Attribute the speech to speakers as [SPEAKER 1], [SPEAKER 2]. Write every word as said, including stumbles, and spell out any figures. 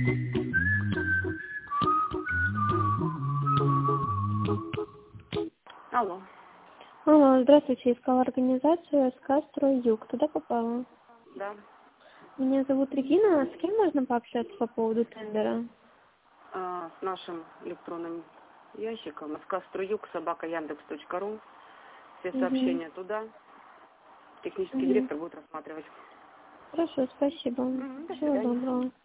[SPEAKER 1] Алло.
[SPEAKER 2] Алло, здравствуйте, искала организацию СК «Стройюг». Туда попала?
[SPEAKER 1] Да.
[SPEAKER 2] Меня зовут Регина. С кем можно пообщаться по поводу тендера?
[SPEAKER 1] А, с нашим электронным ящиком скастроюг собака яндекс точка ру. Все
[SPEAKER 2] Угу.
[SPEAKER 1] сообщения туда. Технический
[SPEAKER 2] Угу.
[SPEAKER 1] директор будет рассматривать.
[SPEAKER 2] Хорошо, спасибо.
[SPEAKER 1] Угу, до
[SPEAKER 2] Всего
[SPEAKER 1] свидания.
[SPEAKER 2] доброго.